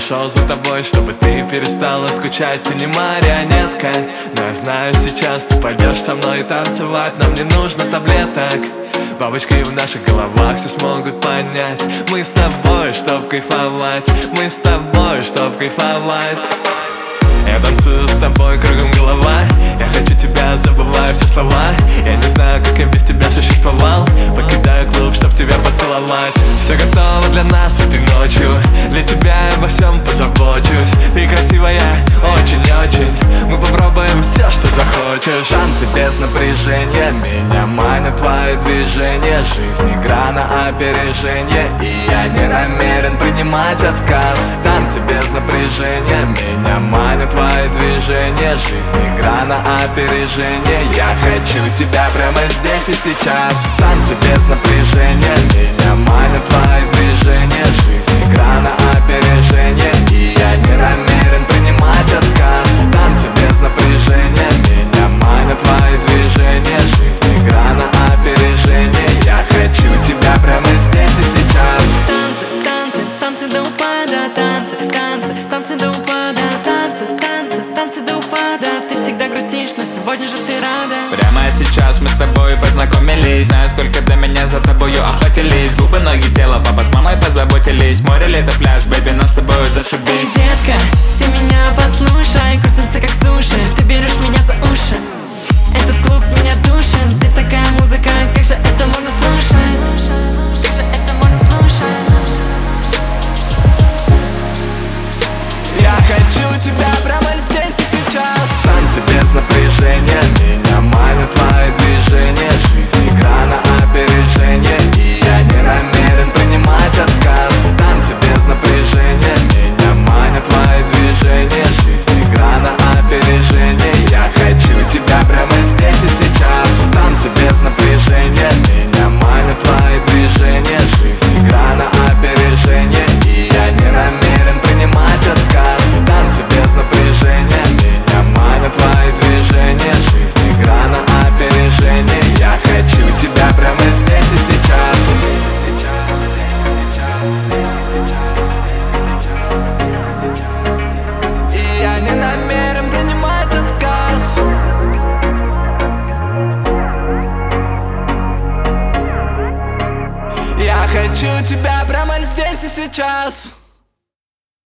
пришел за тобой, чтобы ты перестала скучать. Ты не марионетка, но я знаю сейчас, ты пойдешь со мной танцевать. Нам не нужно таблеток, бабочки в наших головах все смогут понять. Мы с тобой, чтоб кайфовать, мы с тобой, чтоб кайфовать. Я танцую с тобой, кругом голова. Я хочу тебя, забываю все слова. Я не знаю, как я без тебя существовал. Покидаю клуб, чтоб тебя поцеловать. Все готово для нас этой ночью. Для тебя я во всем позабочусь. Ты красивая, очень-очень. Мы попробуем все, что захочешь. Танцы без напряжения, меня манят твои движения. Жизнь игра на опережение, и я не намерен принимать отказ. Танцы без напряжения, меня манят твои движения. Жизнь игра на опережение. Я хочу тебя прямо здесь и сейчас. Танцы без напряжения, меня манят твои движения. Жизнь игра на опережение, и я не намерен принимать отказ. Танцы без напряжения, меня манят твои движения. Жизнь игра на опережение. Я хочу тебя прямо здесь и сейчас. Танцы, танцы, танцы до упада. Танцы, танцы, танцы до упада. Танцы, танцы, танцы до упада. Ты всегда грустишь, но сегодня же ты рада. Прямо сейчас мы с тобой познакомились. Знаю, сколько до меня за тобою охотились. Губы, ноги, тело, папа с мамой позаботились. Море, лето, пляж, бэби, нам с тобой зашибись. Эй, детка, ты меня послушай. Крутимся как суши, ты берешь меня за уши. Этот клуб меня душит. Здесь такая музыка, как же это можно слушать? Как же это можно слушать? Я хочу тебя прямо здесь и сейчас. Танцы без напряжения, меня манят твои движения. Жизнь игра на опережение, и я не намерен принимать отказ. Танцы без напряжения, меня манят твои движения. Жизнь игра на опережение. Я хочу тебя прямо здесь и сейчас. Танцы без напряжения, меня манят твои движения. Жизнь игра на опережение, и я не намерен принимать отказ. Танцы без напряжения, меня манят твои движения. Жизнь игра на опережение. Я хочу тебя прямо здесь и сейчас. И я не намерен принимать отказ. Я хочу тебя прямо здесь и сейчас.